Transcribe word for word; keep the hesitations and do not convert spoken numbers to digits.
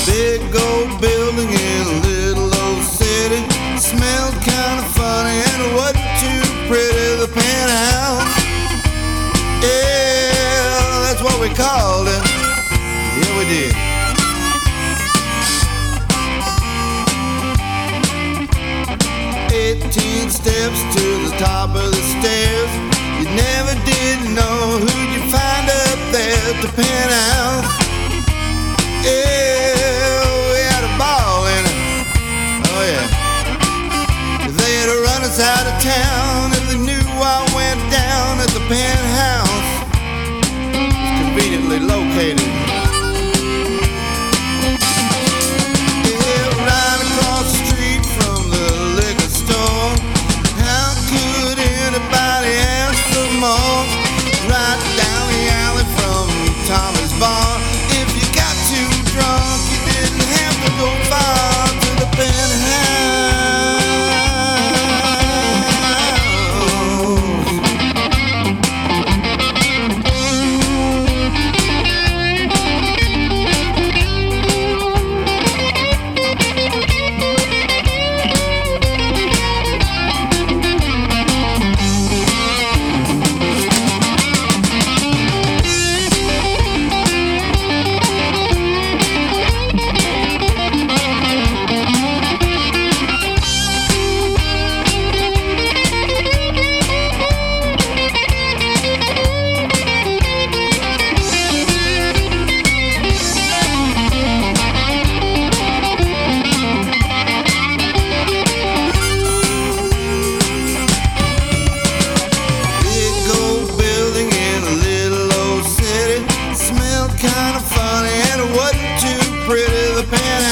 Big old building in a little old city. Smelled kind of funny and it wasn't too pretty. The penthouse, yeah, that's what we called it. Yeah, we did. Eighteen steps to the top of the stairs. You never did know who'd you find up there at the penthouse. Yeah, we had a ball in it. Oh yeah. They had to run us out of town if they knew I went down at the penthouse. It's conveniently located. Yeah, right across the street from the liquor store. How could anybody ask for more? Right down the alley from Tommy's bar. If you got too drunk, you didn't have to go far to the penthouse. Kind of funny and it wasn't too pretty. The penthouse